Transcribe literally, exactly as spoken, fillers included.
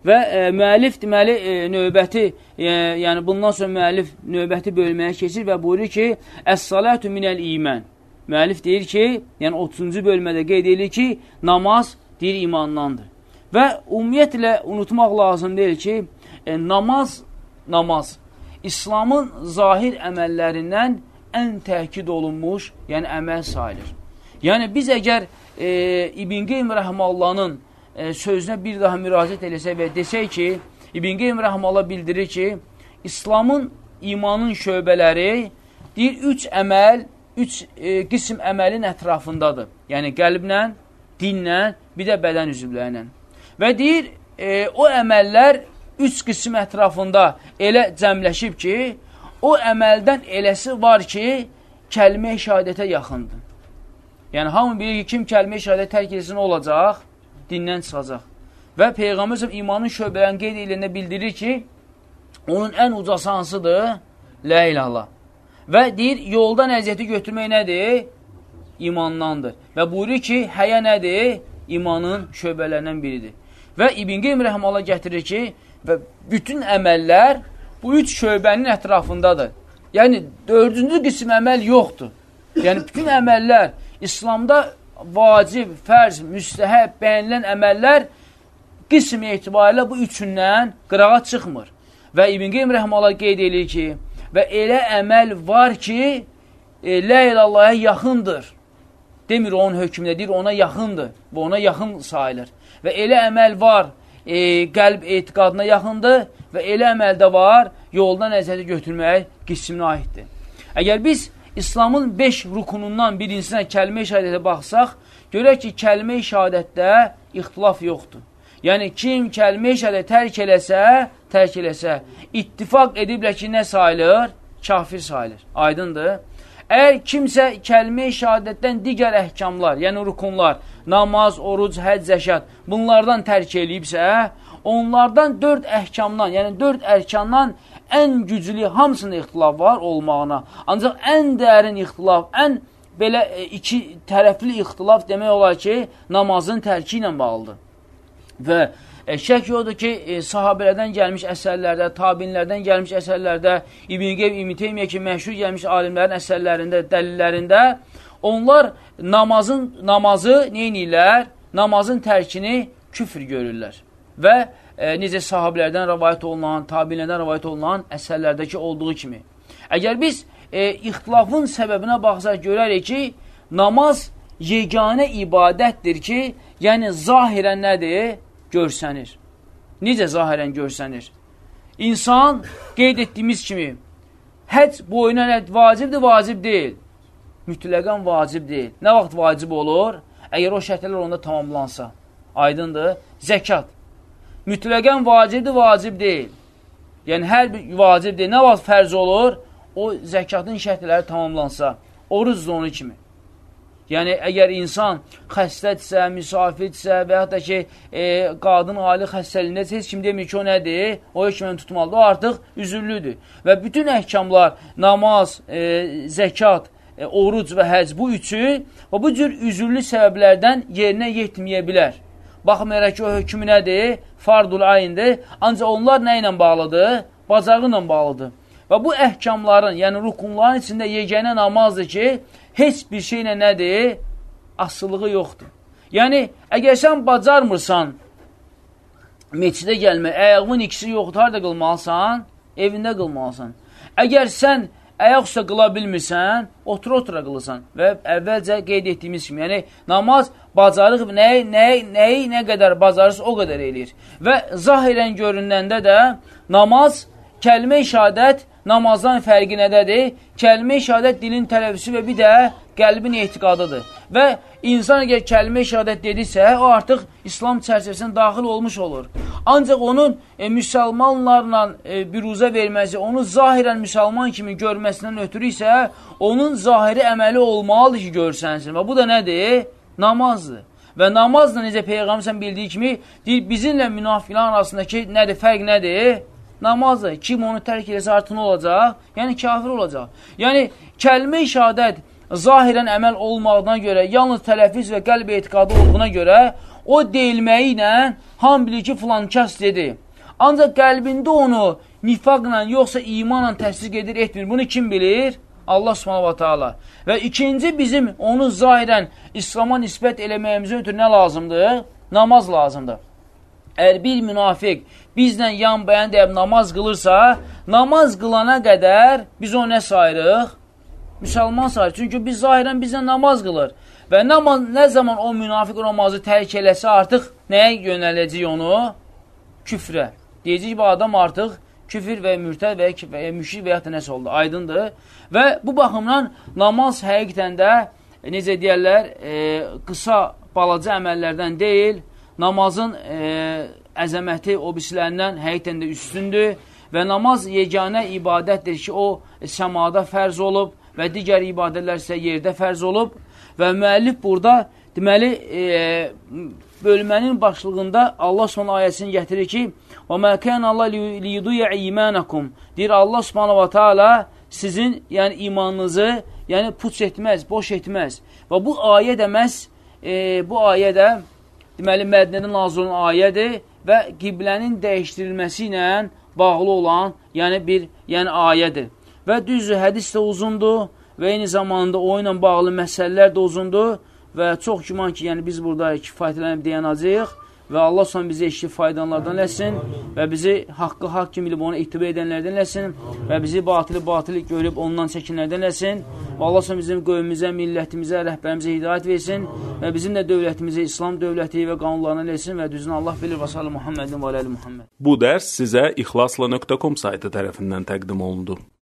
Və e, müəllif deməli e, növbəti, e, yəni bundan sonra müəllif növbəti bölməyə keçir və buyurur ki, Əs-salatu minəl iman. Müəllif deyir ki, yəni otuzuncu bölmədə qeyd edilir ki, namaz deyir imandandır. Və ümumiyyətlə unutmaq lazım deyil ki, e, namaz, namaz İslamın zahir əməllərindən ən təkid olunmuş, yəni əməl sayılır. Yəni biz əgər e, İbn Qeym Rəhməllahın e, sözünə bir daha müraciət eləsək və desək ki, İbn Qeym Rəhməllah bildirir ki, İslamın imanın şöbələri deyir, üç əməl, üç e, qism əməlin ətrafındadır. Yəni qəlblə, dinlə, bir də bədən üzvlərlə. Və deyir, e, o əməllər üç qism ətrafında elə cəmləşib ki, o əməldən eləsi var ki, kəlmə-i şəhadətə yaxındır. Yəni, hamı bilir ki, kim kəlmə-i şəhadət tərk etsin olacaq, dindən çıxacaq. Və Peyğəmbər imanın şöbələrini qeyd edilində bildirir ki, onun ən ucası hansıdır? Lə ilallah. Və deyir, yoldan əziyyəti götürmək nədir? İmandandır. Və buyurur ki, həyə nədir? İmanın şöbələrindən biridir. Və İbn Qeym Rəhməllah gətirir ki, və bütün əməllər bu üç şöbənin ətrafındadır. Yəni, dördüncü qism əməl yoxdur. Yəni, bütün əməllər, İslamda vacib, fərz, müstəhəb, bəyənilən əməllər qism etibarilə bu üçündən qırağa çıxmır. Və İbn Qeym Rəhməllah qeyd edir ki, və elə əməl var ki, e, Lə ilallahə yaxındır. Demir onun hökmündə, deyir, ona yaxındır və ona yaxın sayılır. Və elə əməl var, e, qəlb etiqadına yaxındır və elə əməldə var, yoldan əziyyəti götürmək qisminə aiddir. Əgər biz İslamın beş rukunundan birincinə kəlmə-i şəhadətə baxsaq, görək ki, kəlmə-i şəhadətdə ixtilaf yoxdur. Yəni, kim kəlmə-i şəhadət tərk eləsə, tərk eləsə, ittifaq ediblə ki, nə sayılır? Kafir sayılır. Aydındır. Əgər kimsə kəlmə-i şəhadətdən digər əhkamlar, yəni rukunlar, namaz, oruc, həc, zəkat, bunlardan tərk eləyibsə, onlardan dörd əhkamdan, yəni dörd ərkandan ən güclü hamısında ixtilaf var olmağına. Ancaq ən dərin ixtilaf, ən belə iki tərəfli ixtilaf demək olar ki, namazın tərki ilə bağlıdır. Və e, şək yoxdur ki, e, sahabələrdən gəlmiş əsərlərdə, tabinlərdən gəlmiş əsərlərdə, İbn Qeym, İbn Teymiyyə ki, məşhur gəlmiş alimlərin əsərlərində, dəlillərində onlar namazın, namazı neynirlər? Namazın tərkini küfr görürlər. Və e, necə sahabələrdən rəvayət olunan, tabinlərdən rəvayət olunan əsərlərdəki olduğu kimi. Əgər biz e, ixtilafın səbəbinə baxsaq görərik ki, namaz yeganə ibadətdir ki, yəni zahirən nədir? Görsənir. Necə zahirən görsənir? İnsan, qeyd etdiyimiz kimi, həc boyuna vacibdir, vacib deyil. Mütləqən vacib deyil. Nə vaxt vacib olur? Əgər o şərtlər onda tamamlansa. Aydındır. Zəkat. Mütləqən vacibdir, vacib deyil. Yəni, hər bir vacib deyil. Nə vaxt fərz olur? O zəkatın şərtləri tamamlansa. Oruc da onun kimi. Yəni, əgər insan xəstədirsə, misafirdirsə və yaxud da ki, e, qadın ali xəstəliyindəsə, heç kim demir ki, o nədir? O hökməni tutmalıdır. O artıq üzürlüdür. Və bütün əhkamlar, namaz, e, zəkat, e, oruc və həc bu üçü və bu cür üzürlü səbəblərdən yerinə yetməyə bilər. Baxmayaraq ki, o hökmü nədir? Fardul ayindir. Ancaq onlar nə ilə bağlıdır? Bacarığı ilə bağlıdır. Və bu əhkamların, yəni rukunların içində yeganə namazdır ki, heç bir şeylə nədir? Asılılığı yoxdur. Yəni, əgər sən bacarmırsan meçidə gəlmək, əyağımın ikisi yoxdur, harada qılmalısan? Evində qılmalısan. Əgər sən əyaq üstə qıla bilmirsən, otur-otura qılırsan. Və əvvəlcə qeyd etdiyimiz kimi, yəni namaz bacarıq nəyi, nəyi, nəyi nə qədər bacarırsa o qədər eləyir. Və zahirən görünəndə də namaz, kəlmə-i şəhadət namazdan fərqi nədədir? Kəlmə-i şəhadət dilin tələffüsü və bir də qəlbin etiqadıdır. Və insan əgər kəlmə-i şəhadət dedisə, o artıq İslam çərçivəsinə daxil olmuş olur. Ancaq onun e, müsəlmanlarla e, büruzə verməsi, onu zahirən müsəlman kimi görməsindən ötürü isə, onun zahiri əməli olmalıdır ki, görsənsin. Və bu da nədir? Namazdır. Və namazla necə Peyğəmbər bildiyi kimi, deyir, bizimlə münafiqlərin arasındakı nədir, fərq nədir? Namazdır. Kim onu tərk eləsə artıq nə olacaq? Yəni kafir olacaq. Yəni kəlmə-i şəhadət zahirən əməl olmağına görə, yalnız tələffüz və qəlb etiqadı olduğuna görə o deyilməyi ilə ham bilir ki, filan kəs dedi. Ancaq qəlbində onu nifaqla, yoxsa imanla təsdiq edir, etmir. Bunu kim bilir? Allah subhanahu wa ta'ala. Və ikinci bizim onu zahirən İslam'a nisbət eləməyimizə ötürü nə lazımdır? Namaz lazımdır. Əgər bir münafiq bizlə yan bəyan deyib namaz qılırsa, namaz qılana qədər biz o nə sayırıq? Müsəlman sayırıq. Çünki biz zahirən bizlə namaz qılır. Və namaz, nə zaman o münafiq namazı tərk eləsə artıq nəyə yönələcək onu? Küfrə. Deyəcək ki, bu adam artıq küfür və mürtəd və, və müşrik və yaxud da nəsə oldu. Aydındır. Və bu baxımdan namaz həqiqətən də, necə deyərlər, e, qısa, balaca əməllərdən deyil, namazın e, əzəməti o birisilərindən həqiqətən də üstündür və namaz yeganə ibadətdir ki, o səmada fərz olub və digər ibadətlər isə yerdə fərz olub və müəllif burada deməli e, bölmənin başlığında Allah Subhanahu ayəsini gətirir ki وَمَا كَانَ اللّٰهِ لِيُضُيَعِ اِيمَانَكُمْ deyir Allah Subhanahu wa ta'ala sizin yəni imanınızı yəni puç etməz, boş etməz və bu ayə də məhz e, bu ayə də deməli, Mədinədə nazil olan ayədir və qiblənin dəyişdirilməsi ilə bağlı olan, yəni bir yəni ayədir. Və düzdür, hədis də uzundur və eyni zamanda o ilə bağlı məsələlər də uzundur və çox güman ki, yəni biz burada kifayətlənib dayanacağıq və Allah son bizi eşki faydalardan eləsin və bizi haqqı haqq kimi bilib onu itibar edənlərdən eləsin və bizi batılı batılı görüb ondan çəkinlərdən eləsin və Allah son bizim qövmümüzə, millətimizə, rəhbərimizə hidayət versin və bizim də dövlətimizə İslam dövləti və qanunlarına eləsin və düzünü Allah bilir və sallı Muhammedin və aləli Muhammed. Bu dərs sizə ixlasla nöqtə com saytı tərəfindən təqdim olundu.